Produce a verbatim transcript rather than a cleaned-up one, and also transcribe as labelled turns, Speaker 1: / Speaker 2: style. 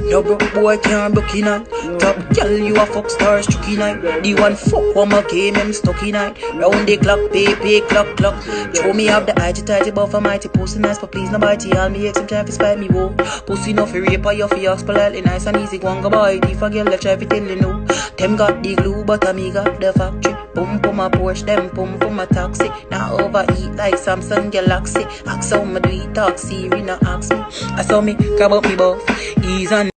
Speaker 1: No broke boy can't broke in night. Top girl you a fuck stars chucky night. The one fuck one more game him stuck in night. Round the clock, pay pay clock clock. Show me have the itty tighty but for mighty pussy nice but please nobody. All me ex him try to spite me whoa. Pussy no fi rape or you fi ask politely nice and easy. Go on go boy. If a girl left try fi tell you no. Them got the glue but a me got the factory. Pum pum a Porsche, them pum pum a taxi. Now overeat like Samsung Galaxy. Ask how me do it, talk Siri, no ask me. I saw me, grab up me buff, ease on